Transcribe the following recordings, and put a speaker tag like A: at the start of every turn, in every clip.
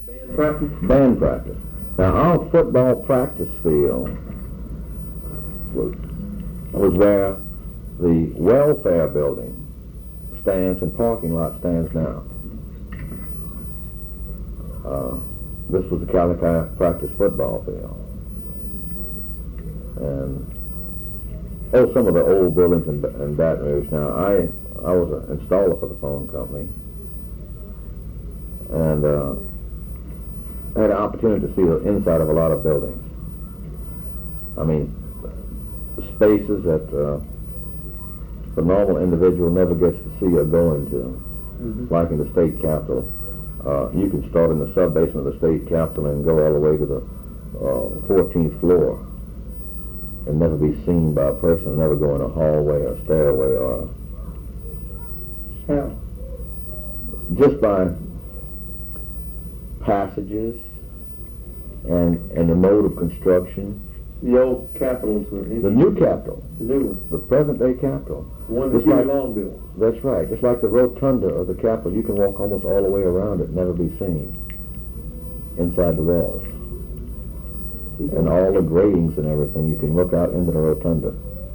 A: Practice?
B: Band practice. Now, our football practice field was where the welfare building stands and parking lot stands now. This was the Calico practice football field. And some of the old buildings in Baton Rouge. Now, I was an installer for the phone company, and I had an opportunity to see the inside of a lot of buildings. I mean, spaces that the normal individual never gets to see or go into, like in the state capitol. You can start in the sub-basement of the state capitol and go all the way to the 14th floor and never be seen by a person, never go in a hallway or stairway or...
A: How?
B: Just by passages and the mode of construction.
A: The old capitals are in
B: The new capitol.
A: the new one.
B: The present-day capitol.
A: The one that
B: Just
A: Huey
B: like-
A: Long built.
B: That's right. Just like the rotunda of the capitol, you can walk almost all the way around it, never be seen inside the walls. And all the gratings and everything, you can look out into the rotunda.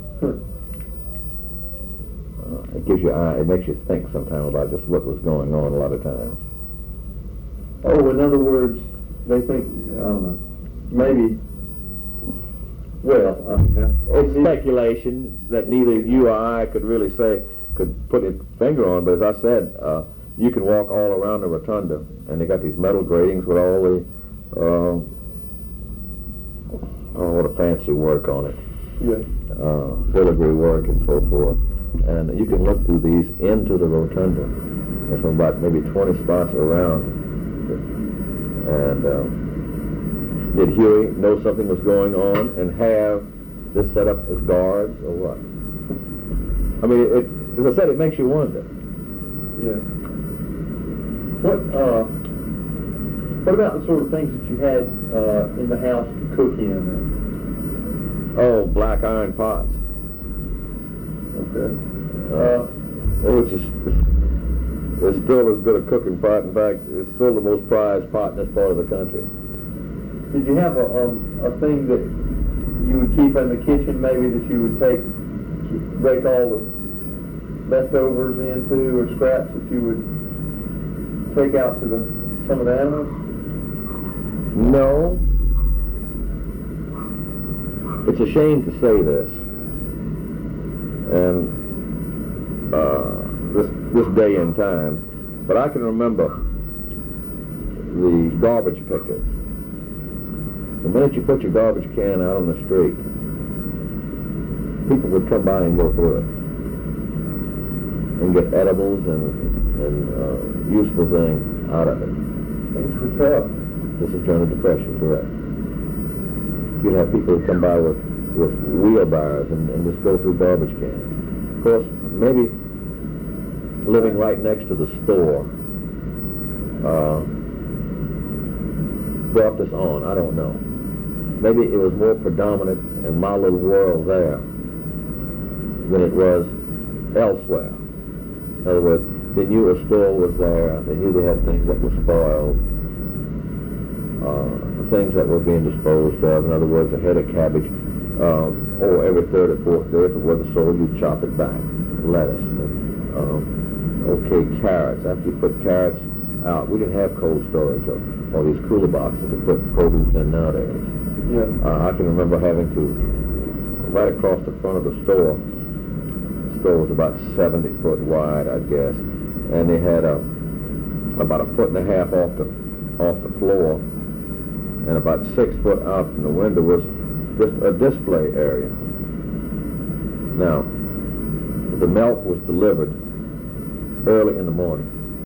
B: It gives you it makes you think sometimes about just what was going on a lot of times.
A: Oh, in other words, they think, I don't know, maybe, well, I mean,
B: It's speculation that neither you or I could really say, could put a finger on, but as I said, you can walk all around the rotunda, and they got these metal gratings with all the, what a fancy work on it, filigree work and so forth. And you can look through these into the rotunda, and from about maybe 20 spots around. And did Huey know something was going on and have this set up as guards or what? I mean, as I said, it makes you wonder.
A: Yeah. What about the sort of things that you had in the house to cook in?
B: Oh, black iron pots.
A: Okay.
B: Which is still as good a cooking pot. In fact, it's still the most prized pot in this part of the country.
A: Did you have a thing that you would keep in the kitchen, maybe that you would break all the leftovers into, or scraps that you would take out to some of the animals?
B: No. It's a shame to say this, and this day and time, but I can remember the garbage pickers. The minute you put your garbage can out on the street, people would come by and go through it and get edibles and useful things out of it.
A: Things were tough.
B: This is during the Depression, correct. You'd have people who come by with wheelbarrows and just go through garbage cans. Of course, maybe living right next to the store brought this on. I don't know. Maybe it was more predominant in my little world there than it was elsewhere. In other words, they knew a store was there. They knew they had things that were spoiled, things that were being disposed of. In other words, a head of cabbage, or every third or fourth day, if it wasn't sold, you'd chop it back. Lettuce. Carrots. After you put carrots out, we didn't have cold storage or these cooler boxes to put produce in nowadays.
A: Yeah.
B: I can remember having to, right across the front of the store was about 70 foot wide, I guess, and they had about a foot and a half off the floor, and about 6 foot out from the window was just a display area. Now, the milk was delivered early in the morning.